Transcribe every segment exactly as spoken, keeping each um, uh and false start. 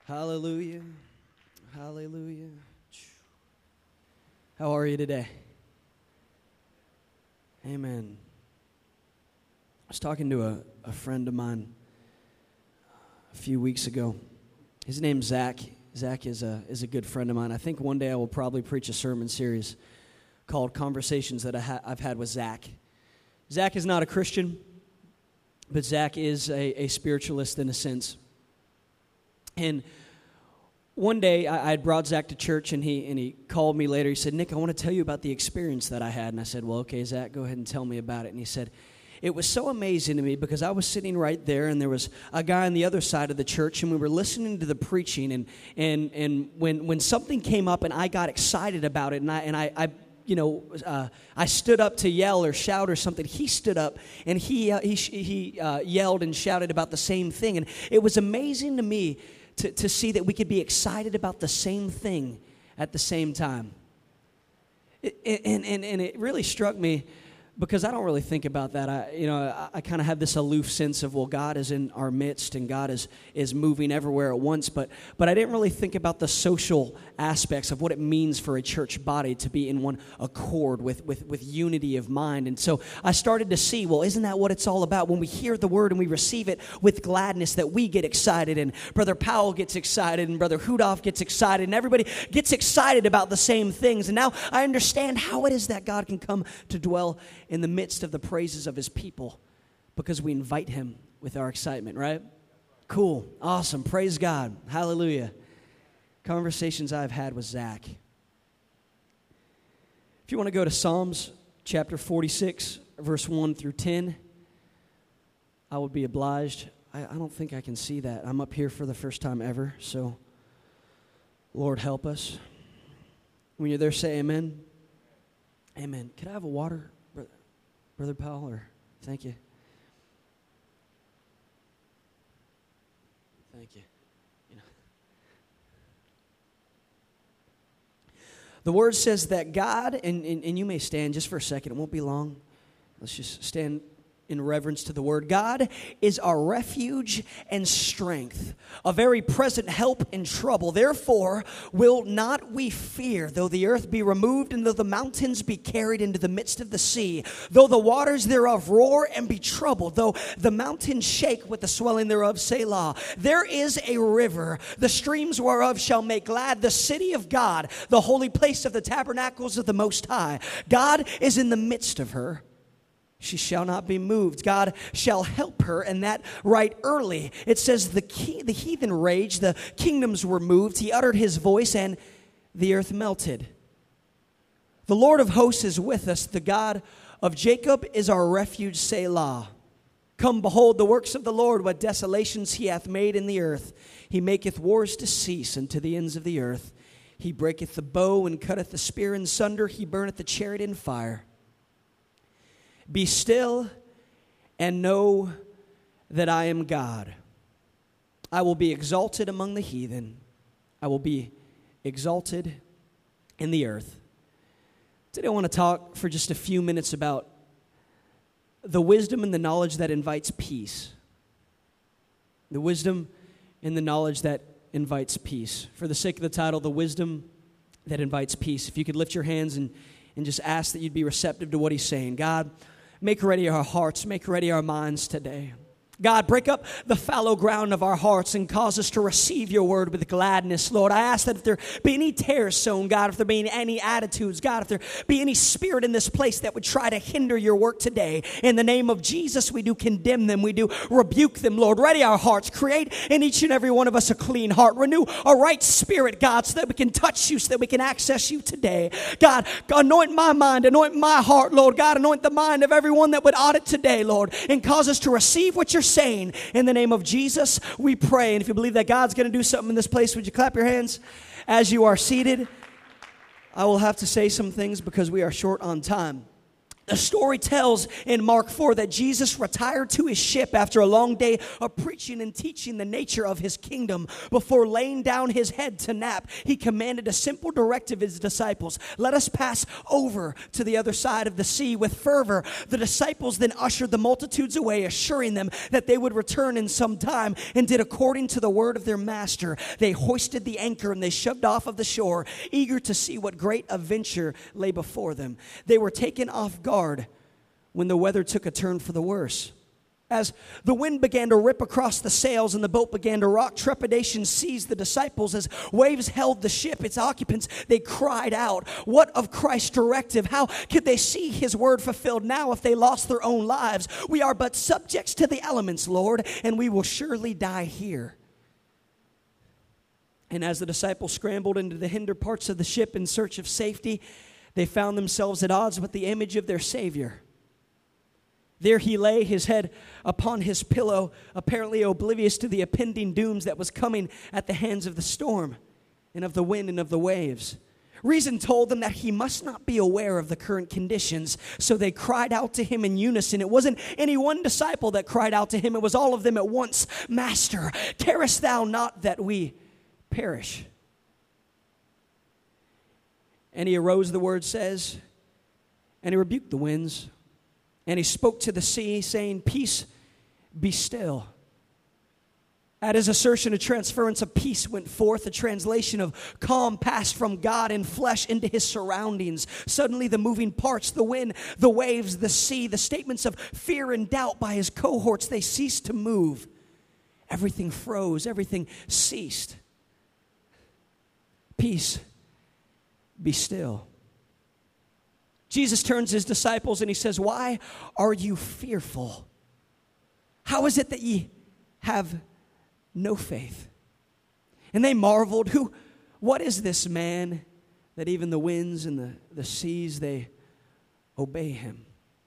Hallelujah. Hallelujah. How are you today? Amen. I was talking to a, a friend of mine a few weeks ago. His name's Zach. Zach is a is a good friend of mine. I think one day I will probably preach a sermon series called Conversations That I ha- I've Had with Zach. Zach is not a Christian, but Zach is a, a spiritualist in a sense. And one day I, I had brought Zach to church, and he and he called me later. He said, "Nick, I want to tell you about the experience that I had." And I said, "Well, okay, Zach, go ahead and tell me about it." And he said, "It was so amazing to me because I was sitting right there, and there was a guy on the other side of the church, and we were listening to the preaching, and and and when when something came up, and I got excited about it, and I and I." I You know, uh, I stood up to yell or shout or something. He stood up and he uh, he he uh, yelled and shouted about the same thing, and it was amazing to me to to see that we could be excited about the same thing at the same time. It, and and and it really struck me because I don't really think about that. I you know I, I kind of have this aloof sense of, well, God is in our midst and God is is moving everywhere at once, but but I didn't really think about the social aspects of what it means for a church body to be in one accord with, with, with unity of mind. And so I started to see, well, isn't that what it's all about? When we hear the word and we receive it with gladness, that we get excited, and Brother Powell gets excited, and Brother Hudoff gets excited, and everybody gets excited about the same things. And now I understand how it is that God can come to dwell in the midst of the praises of his people, because we invite him with our excitement, right? Cool. Awesome. Praise God. Hallelujah. Conversations I've had with Zach. If you want to go to Psalms chapter forty-six, verse one through ten, I would be obliged. I, I don't think I can see that. I'm up here for the first time ever, so Lord, help us. When you're there, say amen. Amen. Could I have a water, Brother, Brother Powell? Or thank you. Thank you. The word says that God, and, and, and you may stand just for a second. It won't be long. Let's just stand in reverence to the word. God is our refuge and strength, a very present help in trouble. Therefore will not we fear, though the earth be removed, and though the mountains be carried into the midst of the sea, though the waters thereof roar and be troubled, though the mountains shake with the swelling thereof, Selah. There is a river, the streams whereof shall make glad the city of God, the holy place of the tabernacles of the Most High. God is in the midst of her. She shall not be moved. God shall help her, and that right early. It says the key, the heathen raged, the kingdoms were moved. He uttered his voice, and the earth melted. The Lord of hosts is with us. The God of Jacob is our refuge, Selah. Come, behold the works of the Lord, what desolations he hath made in the earth. He maketh wars to cease unto the ends of the earth. He breaketh the bow and cutteth the spear in sunder. He burneth the chariot in fire. Be still and know that I am God. I will be exalted among the heathen. I will be exalted in the earth. Today I want to talk for just a few minutes about the wisdom and the knowledge that invites peace. The wisdom and the knowledge that invites peace. For the sake of the title, the wisdom that invites peace. If you could lift your hands and, and just ask that you'd be receptive to what he's saying. God, make ready our hearts, make ready our minds today. God, break up the fallow ground of our hearts and cause us to receive your word with gladness, Lord. I ask that if there be any tares sown, God, if there be any attitudes, God, if there be any spirit in this place that would try to hinder your work today, in the name of Jesus, we do condemn them. We do rebuke them, Lord. Ready our hearts. Create in each and every one of us a clean heart. Renew a right spirit, God, so that we can touch you, so that we can access you today. God, anoint my mind, anoint my heart, Lord. God, anoint the mind of everyone that would audit today, Lord, and cause us to receive what you're saying. In the name of Jesus, we pray. And if you believe that God's going to do something in this place, would you clap your hands as you are seated? I will have to say some things because we are short on time. The story tells in Mark four that Jesus retired to his ship after a long day of preaching and teaching the nature of his kingdom. Before laying down his head to nap, he commanded a simple directive to his disciples: let us pass over to the other side of the sea. With fervor, the disciples then ushered the multitudes away, assuring them that they would return in some time, and did according to the word of their master. They hoisted the anchor and they shoved off of the shore, eager to see what great adventure lay before them. They were taken off guard when the weather took a turn for the worse. As the wind began to rip across the sails and the boat began to rock, trepidation seized the disciples. As waves held the ship, its occupants, they cried out, what of Christ's directive? How could they see his word fulfilled now if they lost their own lives? We are but subjects to the elements, Lord, and we will surely die here. And as the disciples scrambled into the hinder parts of the ship in search of safety, they found themselves at odds with the image of their Savior. There he lay, his head upon his pillow, apparently oblivious to the impending dooms that was coming at the hands of the storm and of the wind and of the waves. Reason told them that he must not be aware of the current conditions, so they cried out to him in unison. It wasn't any one disciple that cried out to him, it was all of them at once. Master, carest thou not that we perish? And he arose, the word says, and he rebuked the winds, and he spoke to the sea, saying, peace, be still. At his assertion, a transference of peace went forth. A translation of calm passed from God in flesh into his surroundings. Suddenly the moving parts, the wind, the waves, the sea, the statements of fear and doubt by his cohorts, they ceased to move. Everything froze. Everything ceased. Peace, be still. Jesus turns to his disciples and he says, why are you fearful? How is it that ye have no faith? And they marveled, who, what is this man that even the winds and the, the seas, they obey him?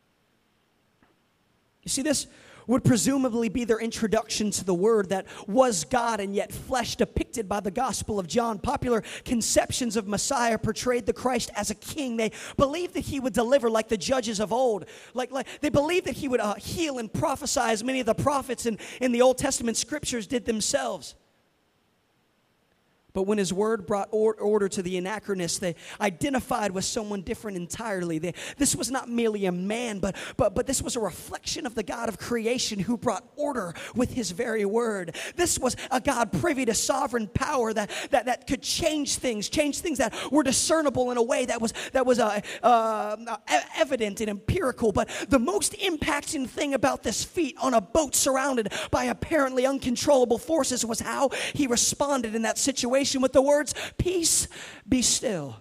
You see, this would presumably be their introduction to the Word that was God and yet flesh, depicted by the Gospel of John. Popular conceptions of Messiah portrayed the Christ as a king. They believed that he would deliver like the judges of old. Like, like they believed that he would uh, heal and prophesy as many of the prophets in, in the Old Testament scriptures did themselves. But when his word brought or, order to the anachronists, they identified with someone different entirely. They, this was not merely a man, but, but, but this was a reflection of the God of creation who brought order with his very word. This was a God privy to sovereign power that, that, that could change things, change things that were discernible in a way that was, that was uh, uh, evident and empirical. But the most impacting thing about this feat on a boat surrounded by apparently uncontrollable forces was how he responded in that situation with the words, peace, be still.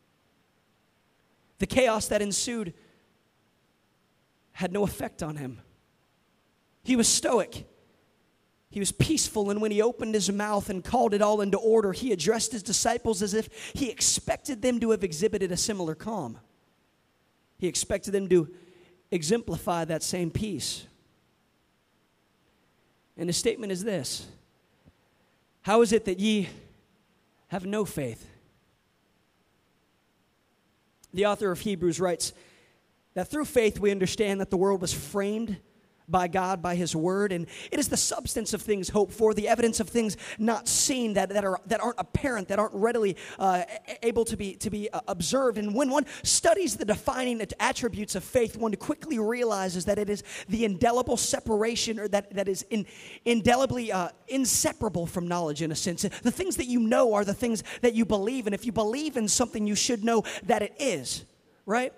The chaos that ensued had no effect on him. He was stoic. He was peaceful, and when he opened his mouth and called it all into order, he addressed his disciples as if he expected them to have exhibited a similar calm. He expected them to exemplify that same peace. And his statement is this: how is it that ye have no faith? The author of Hebrews writes that through faith we understand that the world was framed by God, by his word, and it is the substance of things hoped for, the evidence of things not seen, that, that, are, that aren't apparent, that aren't readily uh, able to be, to be uh, observed. And when one studies the defining attributes of faith, one quickly realizes that it is the indelible separation, or that, that is in, indelibly uh, inseparable from knowledge, in a sense. The things that you know are the things that you believe, and if you believe in something, you should know that it is, right?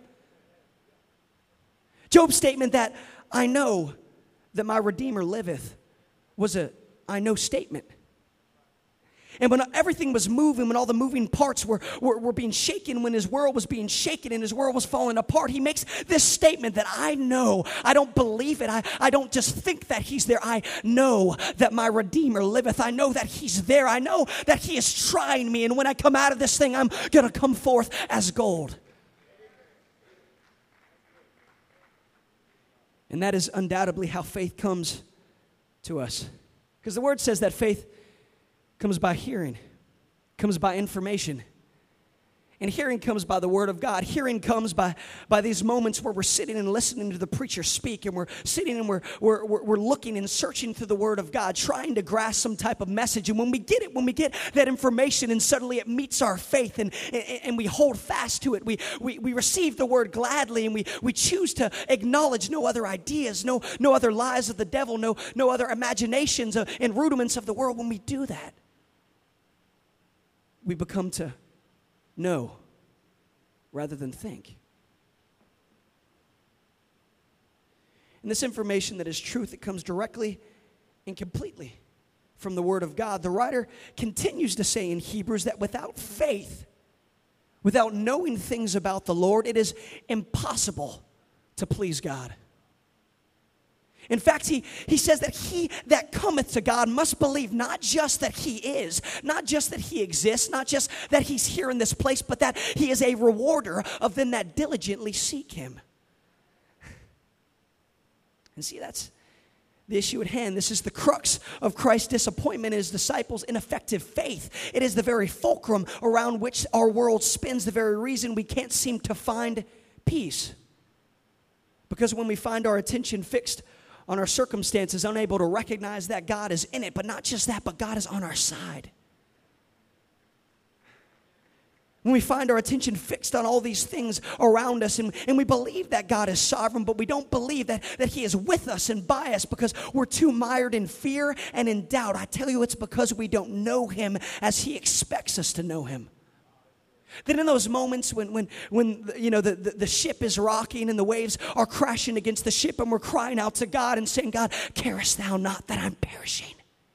Job's statement that I know that my Redeemer liveth was a I know statement. And when everything was moving, when all the moving parts were, were, were being shaken, when his world was being shaken and his world was falling apart, he makes this statement that I know. I don't believe it. I, I don't just think that he's there. I know that my Redeemer liveth. I know that he's there. I know that he is trying me. And when I come out of this thing, I'm going to come forth as gold. And that is undoubtedly how faith comes to us. Because the word says that faith comes by hearing, comes by information. And hearing comes by the word of God. Hearing comes by, by these moments where we're sitting and listening to the preacher speak, and we're sitting and we're, we're, we're, we're looking and searching through the word of God, trying to grasp some type of message. And when we get it, when we get that information and suddenly it meets our faith and, and, and we hold fast to it, we, we, we receive the word gladly, and we, we choose to acknowledge no other ideas, no, no other lies of the devil, no, no other imaginations and rudiments of the world. When we do that, we become to know rather than think. And this information that is truth, it comes directly and completely from the Word of God. The writer continues to say in Hebrews that without faith, without knowing things about the Lord, it is impossible to please God. In fact, he, he says that he that cometh to God must believe not just that he is, not just that he exists, not just that he's here in this place, but that he is a rewarder of them that diligently seek him. And see, that's the issue at hand. This is the crux of Christ's disappointment in his disciples' ineffective faith. It is the very fulcrum around which our world spins, the very reason we can't seem to find peace. Because when we find our attention fixed on our circumstances, unable to recognize that God is in it, but not just that, but God is on our side. When we find our attention fixed on all these things around us, and, and we believe that God is sovereign, but we don't believe that, that he is with us and by us because we're too mired in fear and in doubt. I tell you, it's because we don't know him as he expects us to know him. That in those moments when, when, when you know, the, the, the ship is rocking and the waves are crashing against the ship, and we're crying out to God and saying, God, carest thou not that I'm perishing?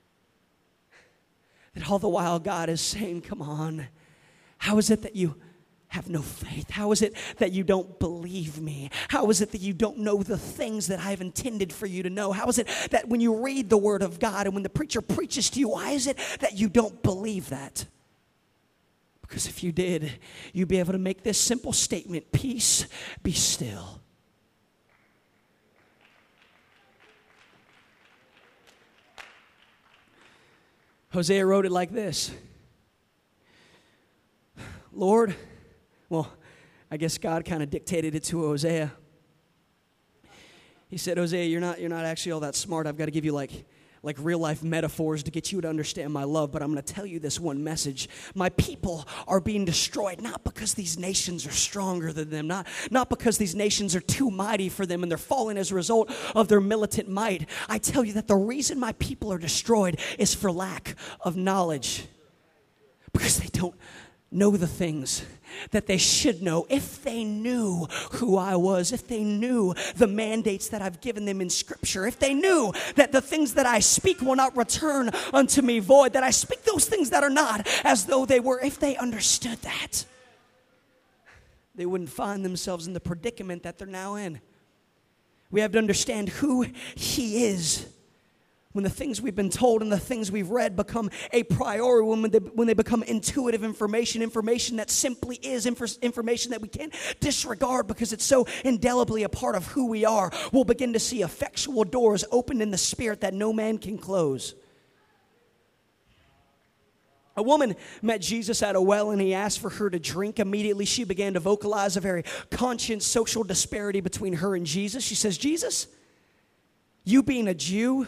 That all the while God is saying, come on, how is it that you have no faith? How is it that you don't believe me? How is it that you don't know the things that I've intended for you to know? How is it that when you read the word of God and when the preacher preaches to you, why is it that you don't believe that? Because if you did, you'd be able to make this simple statement: peace, be still. Hosea wrote it like this. Lord, well, I guess God kind of dictated it to Hosea. He said, Hosea, you're not, you're not actually all that smart. I've got to give you like like real-life metaphors to get you to understand my love, but I'm going to tell you this one message. My people are being destroyed not because these nations are stronger than them, not, not because these nations are too mighty for them and they're falling as a result of their militant might. I tell you that the reason my people are destroyed is for lack of knowledge, because they don't know the things that they should know. If they knew who I was, if they knew the mandates that I've given them in Scripture, if they knew that the things that I speak will not return unto me void, that I speak those things that are not as though they were, if they understood that, they wouldn't find themselves in the predicament that they're now in. We have to understand who he is. When the things we've been told and the things we've read become a priority, when they, when they become intuitive information, information that simply is inf- information that we can't disregard because it's so indelibly a part of who we are, we'll begin to see effectual doors opened in the Spirit that no man can close. A woman met Jesus at a well and he asked for her to drink. Immediately she began to vocalize a very conscious social disparity between her and Jesus. She says, Jesus, you being a Jew,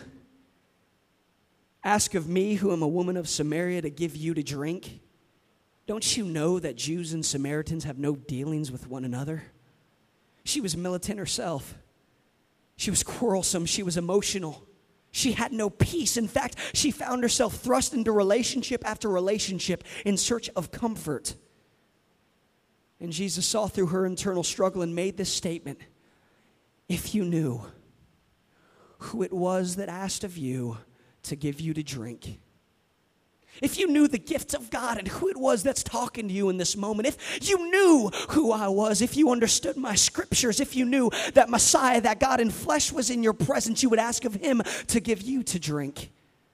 ask of me, who am a woman of Samaria, to give you to drink? Don't you know that Jews and Samaritans have no dealings with one another? She was militant herself. She was quarrelsome. She was emotional. She had no peace. In fact, she found herself thrust into relationship after relationship in search of comfort. And Jesus saw through her internal struggle and made this statement: if you knew who it was that asked of you to give you to drink, if you knew the gift of God and who it was that's talking to you in this moment, if you knew who I was, if you understood my scriptures, if you knew that Messiah, that God in flesh was in your presence, you would ask of him to give you to drink.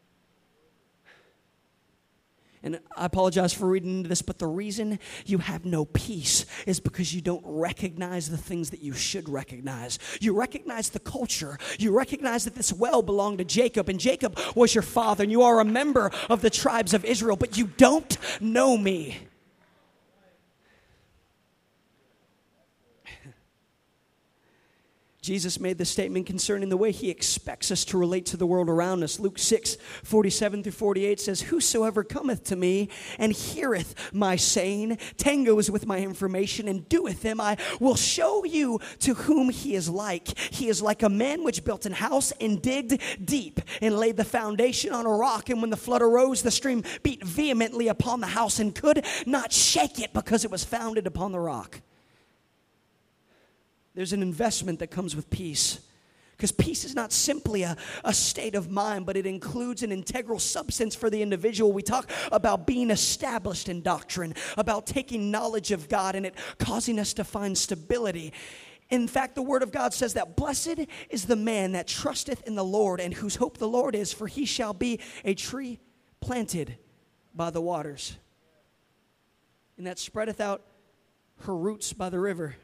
And I apologize for reading into this, but the reason you have no peace is because you don't recognize the things that you should recognize. You recognize the culture. You recognize that this well belonged to Jacob, and Jacob was your father, and you are a member of the tribes of Israel, but you don't know me. Jesus made this statement concerning the way he expects us to relate to the world around us. Luke six, forty-seven through forty-eight says, "Whosoever cometh to me and heareth my saying, tangoes with my information, and doeth them, I will show you to whom he is like. He is like a man which built an house and digged deep and laid the foundation on a rock. And when the flood arose, the stream beat vehemently upon the house and could not shake it because it was founded upon the rock." There's an investment that comes with peace. Because peace is not simply a, a state of mind, but it includes an integral substance for the individual. We talk about being established in doctrine, about taking knowledge of God and it causing us to find stability. In fact, the Word of God says that blessed is the man that trusteth in the Lord and whose hope the Lord is, for he shall be a tree planted by the waters, and that spreadeth out her roots by the river.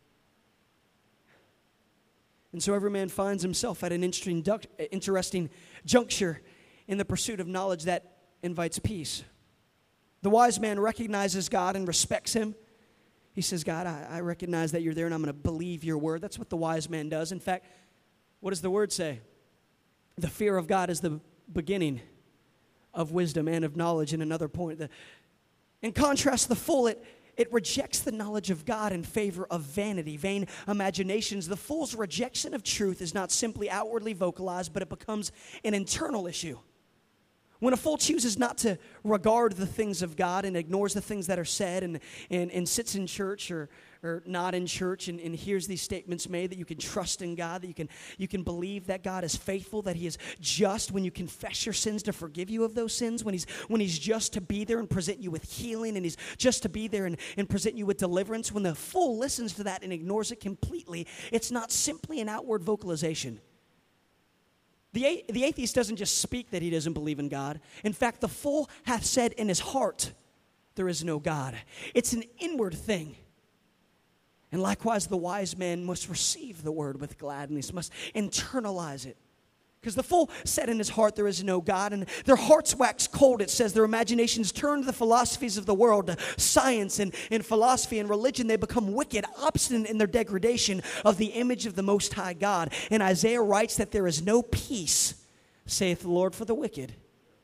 And so every man finds himself at an interesting, interesting juncture in the pursuit of knowledge that invites peace. The wise man recognizes God and respects him. He says, "God, I, I recognize that you're there and I'm going to believe your word." That's what the wise man does. In fact, what does the word say? The fear of God is the beginning of wisdom and of knowledge. In another point, the, in contrast, the fool, it It rejects the knowledge of God in favor of vanity, vain imaginations. The fool's rejection of truth is not simply outwardly vocalized, but it becomes an internal issue. When a fool chooses not to regard the things of God and ignores the things that are said and, and, and sits in church or, or not in church and, and hears these statements made that you can trust in God, that you can, you can believe that God is faithful, that he is just when you confess your sins to forgive you of those sins, when he's, when he's just to be there and present you with healing, and he's just to be there and, and present you with deliverance. When the fool listens to that and ignores it completely, it's not simply an outward vocalization. The, the atheist doesn't just speak that he doesn't believe in God. In fact, the fool hath said in his heart, there is no God. It's an inward thing. And likewise, the wise man must receive the word with gladness, must internalize it. Because the fool said in his heart, there is no God, and their hearts wax cold, it says. Their imaginations turn to the philosophies of the world, to science and, and philosophy and religion. They become wicked, obstinate in their degradation of the image of the Most High God. And Isaiah writes that there is no peace, saith the Lord, for the wicked.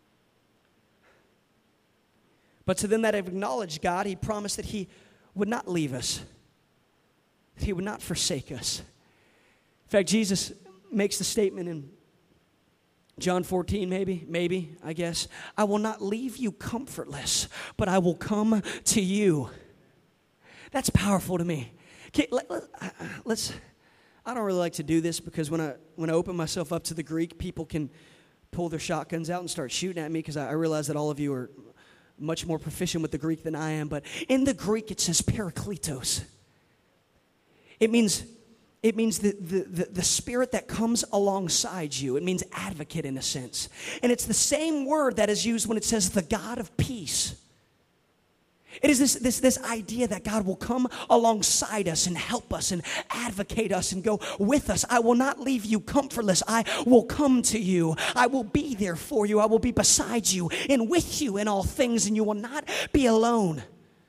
But to them that have acknowledged God, he promised that he would not leave us, that he would not forsake us. In fact, Jesus makes the statement in John fourteen, maybe, maybe, I guess. "I will not leave you comfortless, but I will come to you." That's powerful to me. Okay, let, let, let's, I don't really like to do this because when I when I open myself up to the Greek, people can pull their shotguns out and start shooting at me because I, I realize that all of you are much more proficient with the Greek than I am. But in the Greek, it says parakletos. It means... It means the, the, the, the spirit that comes alongside you. It means advocate in a sense. And it's the same word that is used when it says the God of peace. It is this, this, this idea that God will come alongside us and help us and advocate us and go with us. "I will not leave you comfortless. I will come to you. I will be there for you. I will be beside you and with you in all things, and you will not be alone."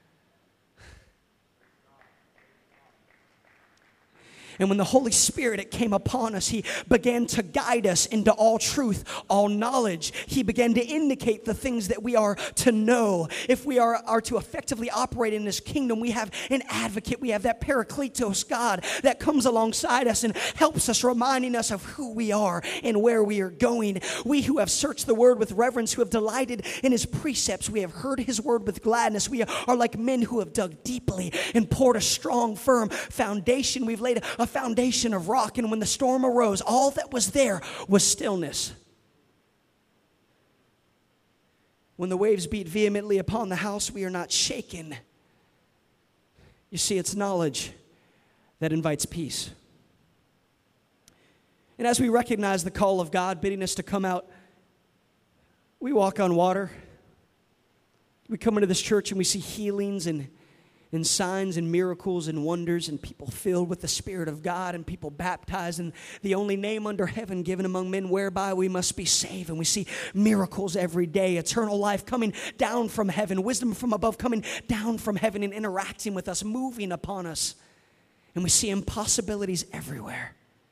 And when the Holy Spirit it came upon us, he began to guide us into all truth, all knowledge. He began to indicate the things that we are to know. If we are, are to effectively operate in this kingdom, we have an advocate. We have that Parakletos God that comes alongside us and helps us, reminding us of who we are and where we are going. We who have searched the word with reverence, who have delighted in his precepts, we have heard his word with gladness. We are like men who have dug deeply and poured a strong, firm foundation. We've laid a, a foundation of rock, and when the storm arose, all that was there was stillness. When the waves beat vehemently upon the house, we are not shaken. You see, it's knowledge that invites peace. And as we recognize the call of God bidding us to come out, we walk on water. We come into this church and we see healings and and signs and miracles and wonders and people filled with the Spirit of God and people baptized in the only name under heaven given among men whereby we must be saved. And we see miracles every day, eternal life coming down from heaven, wisdom from above coming down from heaven and interacting with us, moving upon us. And we see impossibilities everywhere.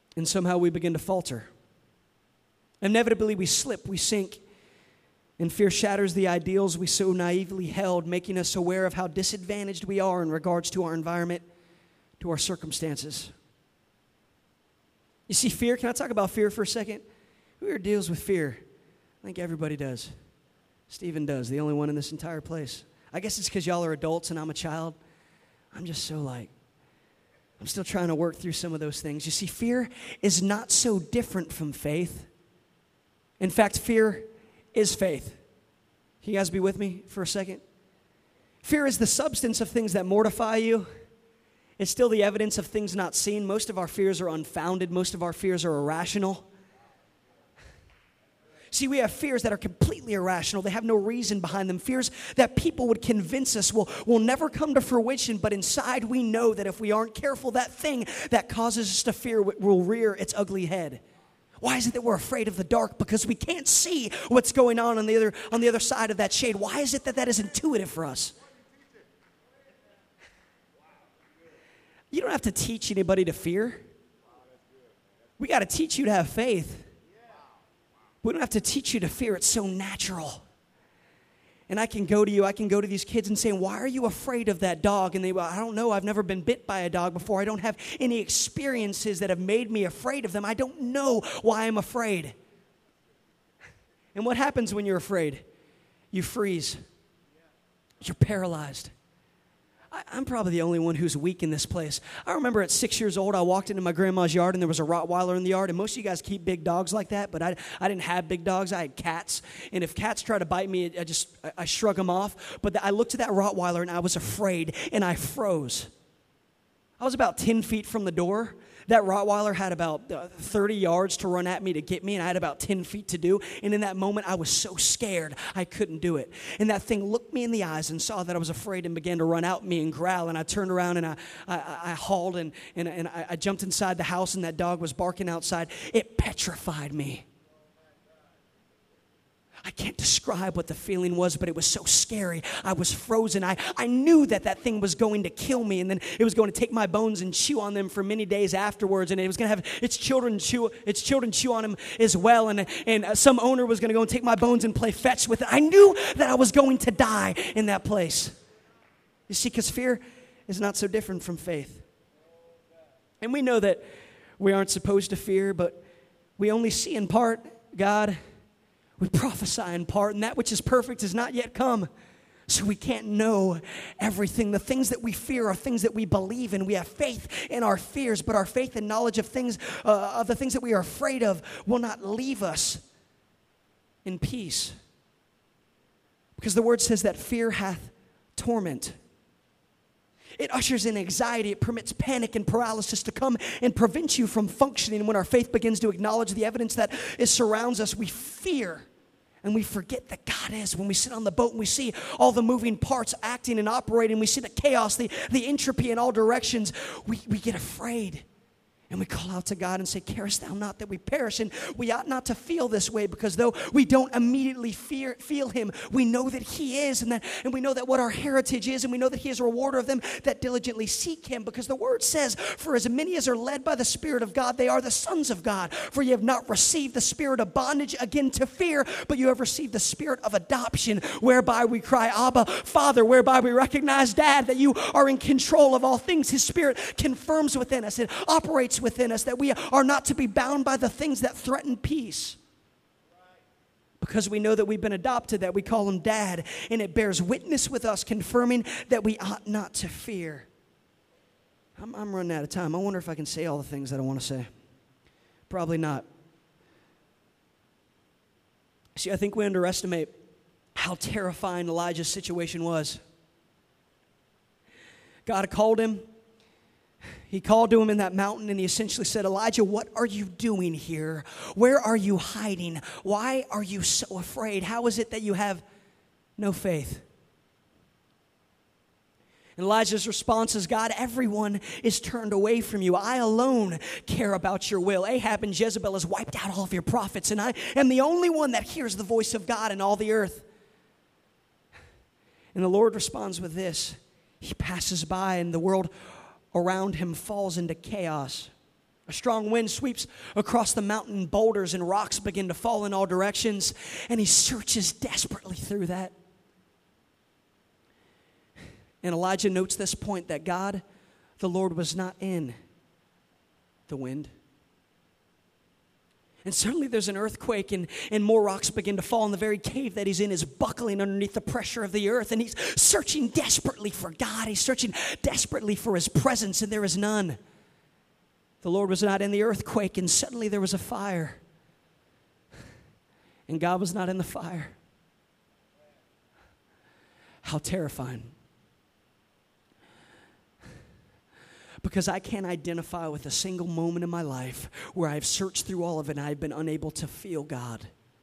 And somehow we begin to falter. Inevitably, we slip, we sink, and fear shatters the ideals we so naively held, making us aware of how disadvantaged we are in regards to our environment, to our circumstances. You see, fear, can I talk about fear for a second? Who here deals with fear? I think everybody does. Stephen does, the only one in this entire place. I guess it's because y'all are adults and I'm a child. I'm just so like, I'm still trying to work through some of those things. You see, fear is not so different from faith. In fact, fear is faith. Can you guys be with me for a second? Fear is the substance of things that mortify you. It's still the evidence of things not seen. Most of our fears are unfounded. Most of our fears are irrational. See, we have fears that are completely irrational. They have no reason behind them. Fears that people would convince us will, will never come to fruition, but inside we know that if we aren't careful, that thing that causes us to fear will rear its ugly head. Why is it that we're afraid of the dark? Because we can't see what's going on on the other, on the other side of that shade. Why is it that that is intuitive for us? You don't have to teach anybody to fear. We got to teach you to have faith. We don't have to teach you to fear. It's so natural. And I can go to you, I can go to these kids and say, why are you afraid of that dog? And they, well, I don't know. I've never been bit by a dog before. I don't have any experiences that have made me afraid of them. I don't know why I'm afraid. And what happens when you're afraid? You freeze. You're paralyzed. I, I'm probably the only one who's weak in this place. I remember at six years old, I walked into my grandma's yard, and there was a Rottweiler in the yard. And most of you guys keep big dogs like that, but I, I didn't have big dogs. I had cats. And if cats try to bite me, I just I, I shrug them off. But the, I looked at that Rottweiler, and I was afraid, and I froze. I was about ten feet from the door. That Rottweiler had about uh, thirty yards to run at me to get me, and I had about ten feet to do. And in that moment, I was so scared, I couldn't do it. And that thing looked me in the eyes and saw that I was afraid and began to run out at me and growl. And I turned around, and I, I, I hauled, and, and, and I, I jumped inside the house, and that dog was barking outside. It petrified me. I can't describe what the feeling was, but it was so scary. I was frozen. I, I knew that that thing was going to kill me, and then it was going to take my bones and chew on them for many days afterwards, and it was going to have its children chew its children chew on them as well, and, and some owner was going to go and take my bones and play fetch with it. I knew that I was going to die in that place. You see, because fear is not so different from faith. And we know that we aren't supposed to fear, but we only see in part. God, we prophesy in part, and that which is perfect has not yet come. So we can't know everything. The things that we fear are things that we believe in. We have faith in our fears, but our faith and knowledge of things, uh, of the things that we are afraid of, will not leave us in peace. Because the word says that fear hath torment. It ushers in anxiety. It permits panic and paralysis to come and prevent you from functioning. When our faith begins to acknowledge the evidence that it surrounds us, we fear. And we forget that God is. When we sit on the boat and we see all the moving parts acting and operating, we see the chaos, the, the entropy in all directions, we, we get afraid. And we call out to God and say, carest thou not that we perish? And we ought not to feel this way, because though we don't immediately fear, feel him, we know that he is, and that, and we know that what our heritage is, and we know that he is a rewarder of them that diligently seek him, because the word says, for as many as are led by the Spirit of God, they are the sons of God. For you have not received the spirit of bondage again to fear, but you have received the spirit of adoption, whereby we cry, Abba, Father, whereby we recognize, Dad, that you are in control of all things. His Spirit confirms within us. It operates within us that we are not to be bound by the things that threaten peace, because we know that we've been adopted, that we call him Dad, and it bears witness with us, confirming that we ought not to fear. I'm, I'm running out of time. I wonder if I can say all the things that I want to say. Probably not. See, I think we underestimate how terrifying Elijah's situation was. God called him. He called to him in that mountain, and he essentially said, Elijah, what are you doing here? Where are you hiding? Why are you so afraid? How is it that you have no faith? And Elijah's response is, God, everyone is turned away from you. I alone care about your will. Ahab and Jezebel has wiped out all of your prophets, and I am the only one that hears the voice of God in all the earth. And the Lord responds with this. He passes by, and the world around him falls into chaos. A strong wind sweeps across the mountain, boulders and rocks begin to fall in all directions, and he searches desperately through that. And Elijah notes this point, that God, the Lord, was not in the wind. And suddenly there's an earthquake, and, and more rocks begin to fall, and the very cave that he's in is buckling underneath the pressure of the earth, and he's searching desperately for God. He's searching desperately for his presence, and there is none. The Lord was not in the earthquake, and suddenly there was a fire. And God was not in the fire. How terrifying. Because I can't identify with a single moment in my life where I've searched through all of it and I've been unable to feel God.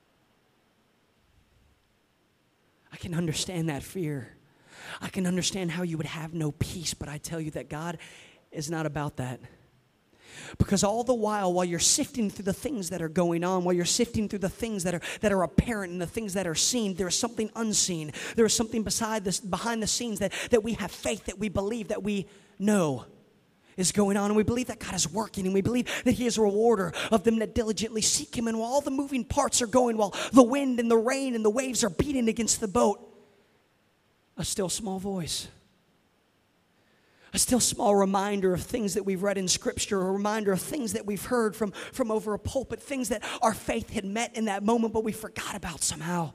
I can understand that fear. I can understand how you would have no peace, but I tell you that God is not about that. Because all the while, while you're sifting through the things that are going on, while you're sifting through the things that are that are apparent and the things that are seen, there is something unseen. There is something beside this, behind the scenes that, that we have faith, that we believe, that we know is going on. And we believe that God is working, and we believe that he is a rewarder of them that diligently seek him. And while all the moving parts are going, while the wind and the rain and the waves are beating against the boat, a still small voice, a still small reminder of things that we've read in Scripture, a reminder of things that we've heard from, from over a pulpit, things that our faith had met in that moment, but we forgot about somehow.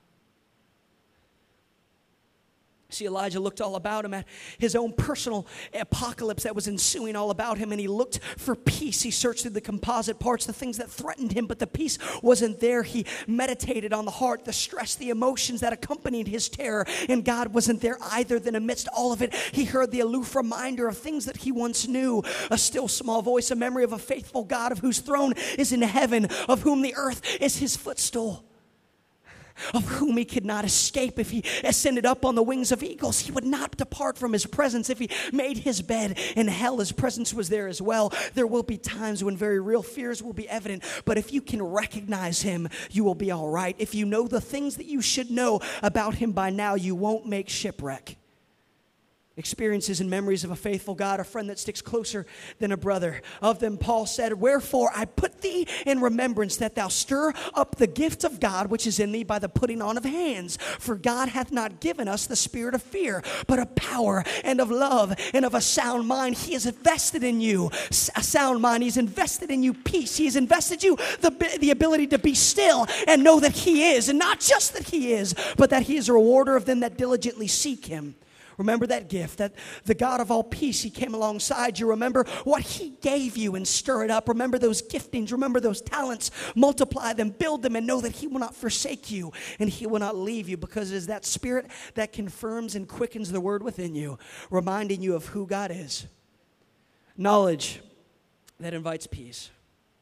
See, Elijah looked all about him at his own personal apocalypse that was ensuing all about him, and he looked for peace. He searched through the composite parts, the things that threatened him, but the peace wasn't there. He meditated on the heart, the stress, the emotions that accompanied his terror, and God wasn't there either. Then amidst all of it, he heard the aloof reminder of things that he once knew, a still small voice, a memory of a faithful God of whose throne is in heaven, of whom the earth is his footstool, of whom he could not escape. If he ascended up on the wings of eagles, he would not depart from his presence. If he made his bed in hell, his presence was there as well. There will be times when very real fears will be evident, but if you can recognize him, you will be all right. If you know the things that you should know about him by now, you won't make shipwreck. Experiences and memories of a faithful God, a friend that sticks closer than a brother. Of them, Paul said, "Wherefore I put thee in remembrance that thou stir up the gift of God which is in thee by the putting on of hands. For God hath not given us the spirit of fear, but of power and of love and of a sound mind." He has invested in you a sound mind. He's invested in you peace. He has invested you the, the ability to be still and know that he is. And not just that he is, but that he is a rewarder of them that diligently seek him. Remember that gift, that the God of all peace, he came alongside you. Remember what he gave you and stir it up. Remember those giftings. Remember those talents. Multiply them, build them, and know that he will not forsake you and he will not leave you, because it is that spirit that confirms and quickens the word within you, reminding you of who God is. Knowledge that invites peace.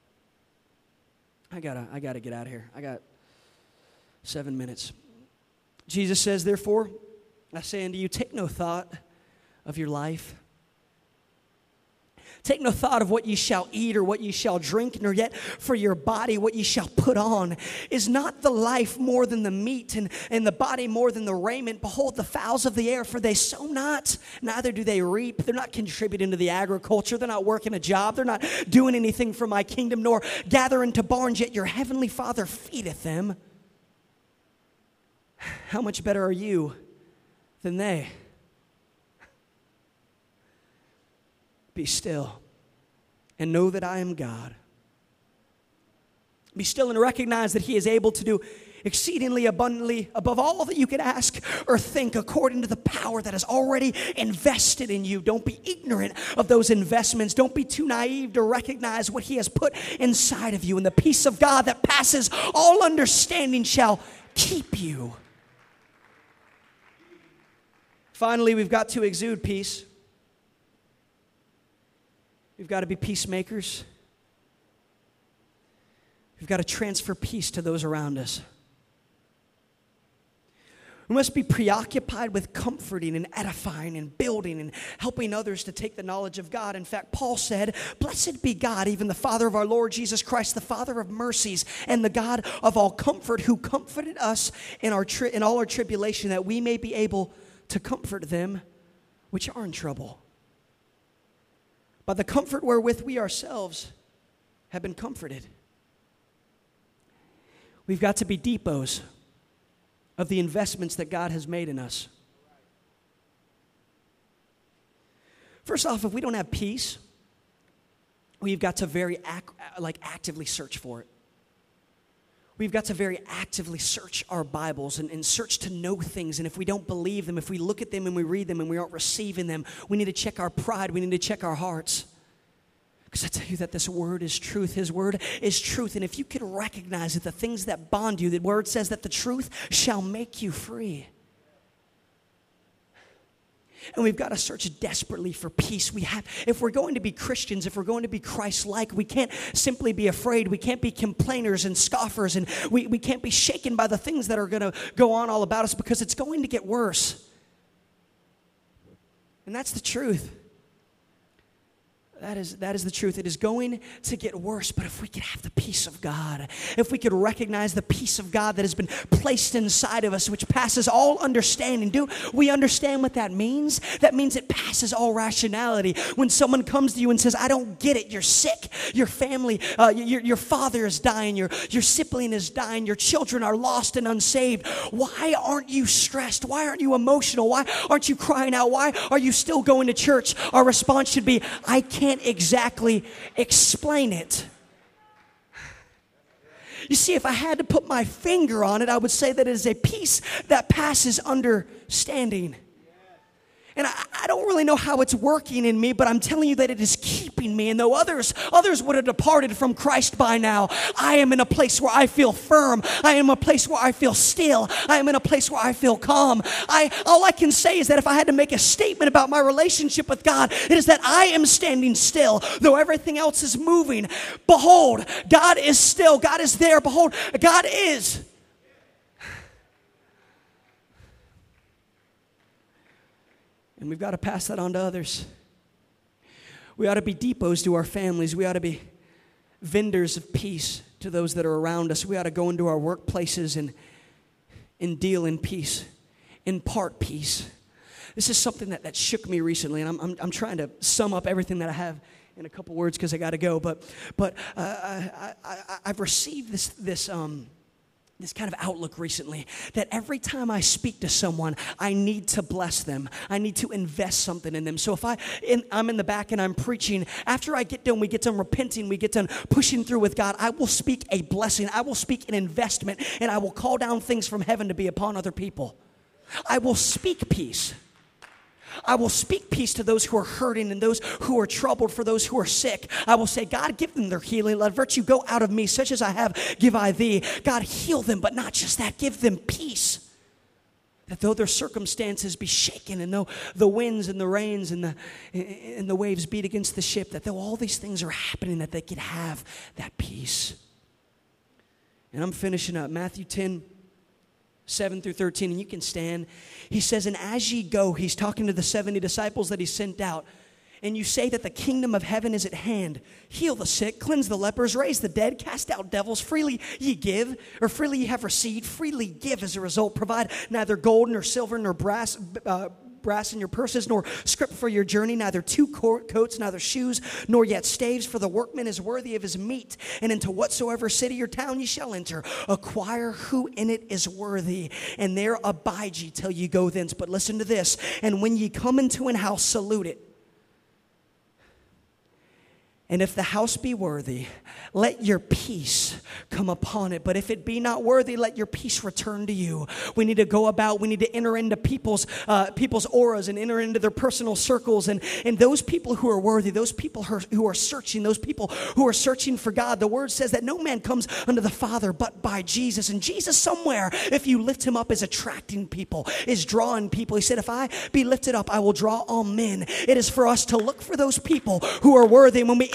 I gotta, I gotta get out of here. I got seven minutes. Jesus says, "Therefore, I say unto you, take no thought of your life. Take no thought of what ye shall eat or what ye shall drink, nor yet for your body what ye shall put on. Is not the life more than the meat, and, and the body more than the raiment? Behold the fowls of the air, for they sow not, neither do they reap." They're not contributing to the agriculture. They're not working a job. They're not doing anything for my kingdom, nor gather into barns, yet your heavenly Father feedeth them. How much better are you than they? Be still and know that I am God. Be still and recognize that he is able to do exceedingly abundantly above all that you could ask or think, according to the power that is already invested in you. Don't be ignorant of those investments. Don't be too naive to recognize what he has put inside of you. And the peace of God that passes all understanding shall keep you. Finally, we've got to exude peace. We've got to be peacemakers. We've got to transfer peace to those around us. We must be preoccupied with comforting and edifying and building and helping others to take the knowledge of God. In fact, Paul said, "Blessed be God, even the Father of our Lord Jesus Christ, the Father of mercies and the God of all comfort, who comforted us in our tri- in all our tribulation, that we may be able to comfort them which are in trouble." by the comfort wherewith we ourselves have been comforted. We've got to be depots of the investments that God has made in us. First off, if we don't have peace, we've got to very ac- like actively search for it. We've got to very actively search our Bibles and, and search to know things. And if we don't believe them, if we look at them and we read them and we aren't receiving them, we need to check our pride. We need to check our hearts. Because I tell you that this word is truth. His word is truth. And if you can recognize that the things that bond you, the word says that the truth shall make you free. And we've got to search desperately for peace. We have, if we're going to be Christians, if we're going to be Christ-like, we can't simply be afraid. We can't be complainers and scoffers, and we, we can't be shaken by the things that are going to go on all about us, because it's going to get worse. And that's the truth. That is, that is the truth. It is going to get worse, but if we could have the peace of God, if we could recognize the peace of God that has been placed inside of us, which passes all understanding. Do we understand what that means? That means it passes all rationality. When someone comes to you and says, I don't get it, you're sick, your family, uh, your, your father is dying, your, your sibling is dying, your children are lost and unsaved. Why aren't you stressed? Why aren't you emotional? Why aren't you crying out? Why are you still going to church? Our response should be, I can't Can't exactly explain it. You see, if I had to put my finger on it, I would say that it is a peace that passes understanding. And I, I don't really know how it's working in me, but I'm telling you that it is keeping me. And though others, others would have departed from Christ by now, I am in a place where I feel firm. I am in a place where I feel still. I am in a place where I feel calm. I, all I can say is that if I had to make a statement about my relationship with God, it is that I am standing still, though everything else is moving. Behold, God is still. God is there. Behold, God is. And we've got to pass that on to others. We ought to be depots to our families. We ought to be vendors of peace to those that are around us. We ought to go into our workplaces and, and deal in peace, impart peace. This is something that, that shook me recently, and I'm, I'm, I'm trying to sum up everything that I have in a couple words because I got to go. But but uh, I, I, I've received this this um. this kind of outlook recently, that every time I speak to someone, I need to bless them. I need to invest something in them. So if I, in, I'm in the back and I'm preaching, after I get done, we get done repenting, we get done pushing through with God, I will speak a blessing. I will speak an investment, and I will call down things from heaven to be upon other people. I will speak peace. I will speak peace to those who are hurting and those who are troubled, for those who are sick. I will say, God, give them their healing. Let virtue go out of me. Such as I have, give I thee. God, heal them, but not just that. Give them peace. That though their circumstances be shaken, and though the winds and the rains and the, and the waves beat against the ship, that though all these things are happening, that they can have that peace. And I'm finishing up. Matthew ten. seven through thirteen, and you can stand. He says, and as ye go, he's talking to the seventy disciples that he sent out, and you say that the kingdom of heaven is at hand. Heal the sick, cleanse the lepers, raise the dead, cast out devils. Freely ye give, or freely ye have received, freely give as a result. Provide neither gold nor silver nor brass, uh, brass in your purses, nor scrip for your journey, neither two coats, neither shoes, nor yet staves, for the workman is worthy of his meat. And into whatsoever city or town ye shall enter, acquire who in it is worthy, and there abide ye till ye go thence. But listen to this, and when ye come into an house, salute it. And if the house be worthy, let your peace come upon it. But if it be not worthy, let your peace return to you. We need to go about, we need to enter into people's uh, people's auras and enter into their personal circles. And, and those people who are worthy, those people who are, who are searching, those people who are searching for God, the word says that no man comes unto the Father but by Jesus. And Jesus somewhere, if you lift him up, is attracting people, is drawing people. He said, if I be lifted up, I will draw all men. It is for us to look for those people who are worthy. And when we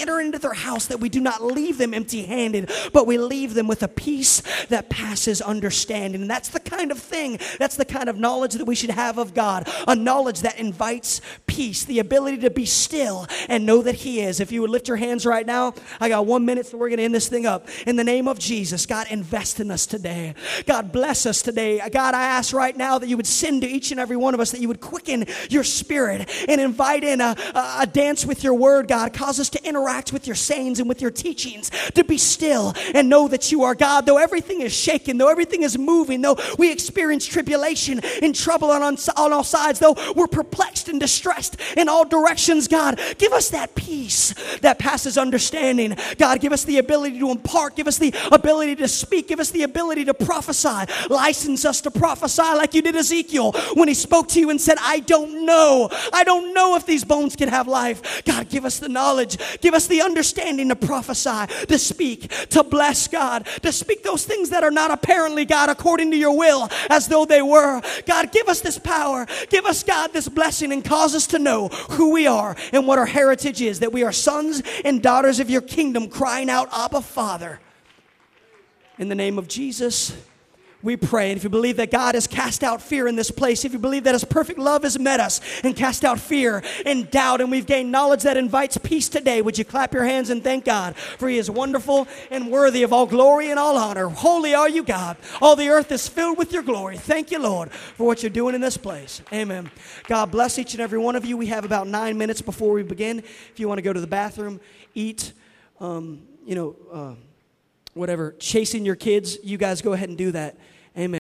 enter into their house, that we do not leave them empty-handed, but we leave them with a peace that passes understanding. And that's the kind of thing, that's the kind of knowledge that we should have of God, a knowledge that invites peace, the ability to be still and know that He is. If you would lift your hands right now, I got one minute, so we're going to end this thing up. In the name of Jesus, God, invest in us today. God, bless us today. God, I ask right now that you would send to each and every one of us, that you would quicken your spirit and invite in a, a, a dance with your word, God. Cause us to interact with your sayings and with your teachings, to be still and know that you are God. Though everything is shaken, though everything is moving, though we experience tribulation and trouble on, on, on all sides, though we're perplexed and distressed in all directions, God, give us that peace that passes understanding. God, give us the ability to impart. Give us the ability to speak. Give us the ability to prophesy. License us to prophesy like you did Ezekiel when he spoke to you and said, I don't know. I don't know if these bones can have life. God, give us the knowledge. Give us the understanding to prophesy, to speak, to bless, God, to speak those things that are not apparently, God, according to your will, as though they were. God, give us this power. Give us, God, this blessing, and cause us to know who we are and what our heritage is, that we are sons and daughters of your kingdom, crying out, Abba, Father. In the name of Jesus, we pray. And if you believe that God has cast out fear in this place, if you believe that His perfect love has met us and cast out fear and doubt, and we've gained knowledge that invites peace today, would you clap your hands and thank God? For He is wonderful and worthy of all glory and all honor. Holy are you, God. All the earth is filled with your glory. Thank you, Lord, for what you're doing in this place. Amen. God bless each and every one of you. We have about nine minutes before we begin. If you want to go to the bathroom, eat, um, you know, uh, whatever, chasing your kids, you guys go ahead and do that. Amen.